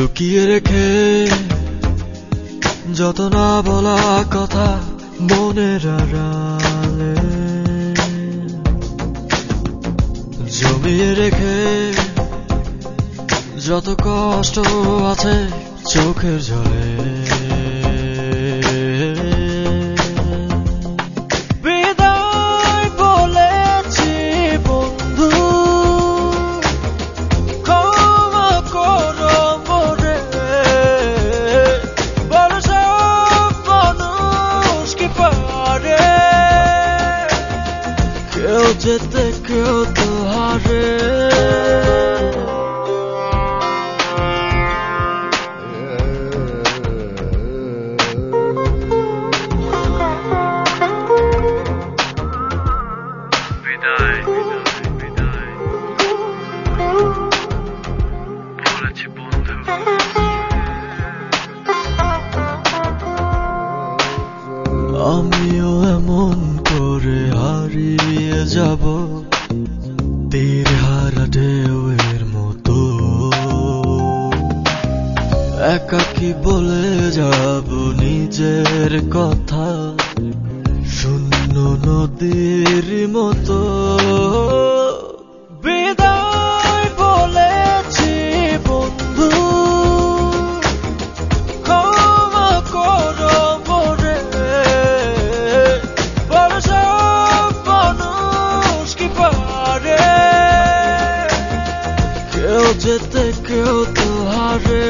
লুকিয়ে রেখে যত না বলা কথা মনের আড়ালে জমিয়ে রেখে যত কষ্ট আছে চোখের জলে বিদায় বলেছি বন্ধু, ক্ষমা করো মোরে। বড় সব মানুষ কি পারে, কেউ যেতে কেউ তো হারে। আমিও এমন করে হারিয়ে যাব তীর হারা ঢেউয়ের মতো, একাকী বলে যাব নিজের কথা শূন্য নদীর মতো। বিদায় বলেছি বন্ধু, ক্ষমা করো মোরে। বড় সব মানুষ কি পারে, কেউ যেতে কেউ তো হারে।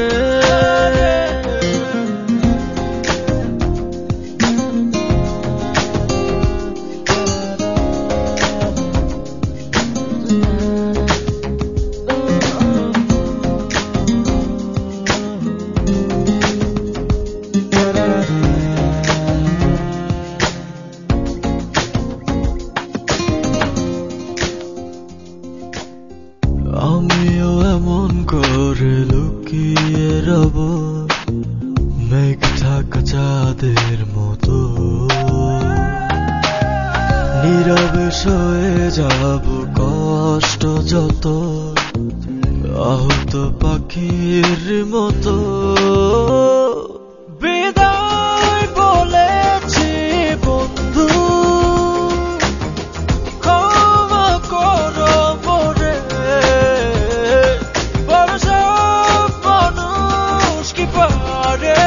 আমিও এমন করে লুকিয়ে রব মেঘ ঢাকা চাঁদের মতো, নীরবে সয়ে যাব কষ্ট যত আহত পাখির মতো। বিদায় বলেছি বন্ধু, ক্ষমা করো মোরে। বড় সব মানুষ কি পারে,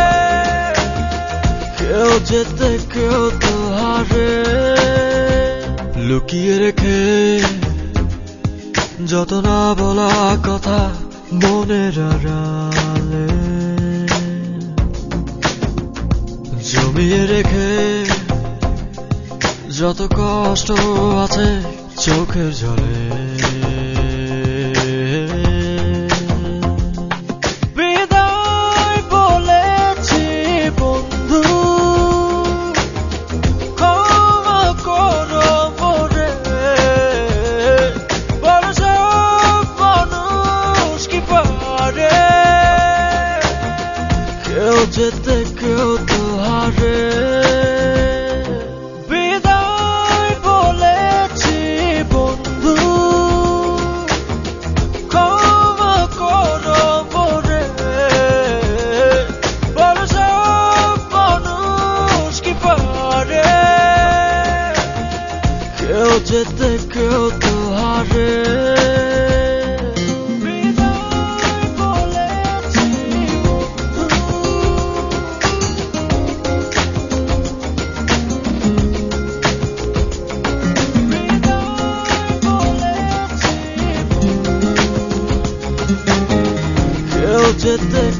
কেউ যেতে কেউ তো হারে। লুকিয়ে রেখে যত না বলা কথা মনের আড়ালে জমিয়ে রেখে যত কষ্ট আছে চোখের জলে। বিদায় বলেছি বন্ধু, ক্ষমা করো মোরে। বড় সব মানুষ কি পারে, কেউ যেতে কেউ তো হারে। বিদায় বলেছি বন্ধু, ক্ষমা করো মোরে। বড় সব মানুষ কি পারে, কেউ যেতে কেউ তো হারে। যেতে